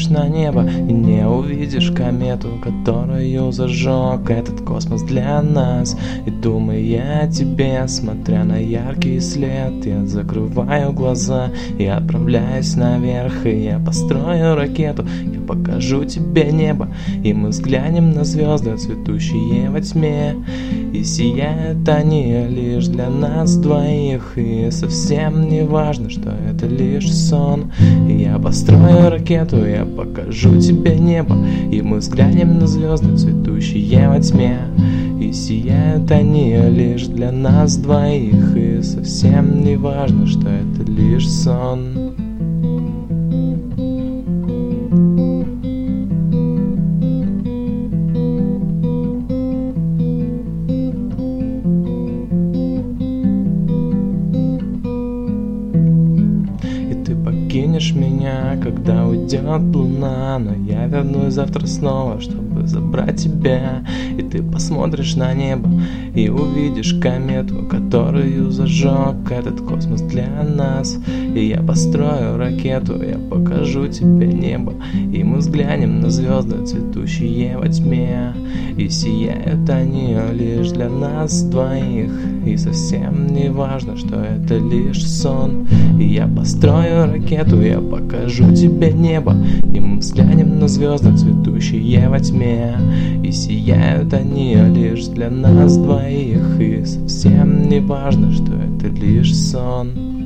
посмотришь на небо и не увидишь комету, которую зажег этот космос для нас. И думая о тебе, смотря на яркий след, я закрываю глаза и отправляюсь наверх. И я построю ракету, я покажу тебе небо, и мы взглянем на звезды, цветущие во тьме. И сияют они лишь для нас двоих, и совсем не важно, что это лишь сон. И я построю ракету, я покажу тебе небо, и мы взглянем на звезды, цветущие во тьме. И сияют они лишь для нас двоих, и совсем не важно, что это лишь сон. Покинешь меня, когда уйдет луна, но я вернусь завтра снова, чтобы забрать тебя. И ты посмотришь на небо и увидишь комету, которую зажег этот космос для нас. И я построю ракету, я покажу тебе небо, и мы взглянем на звезды, цветущие во тьме. И сияют они лишь для нас двоих, и совсем не важно, что это лишь сон. И я построю ракету, я покажу тебе небо, и мы взглянем на звезды, цветущие во тьме. И сияют они лишь для нас двоих, и совсем не важно, что это лишь сон.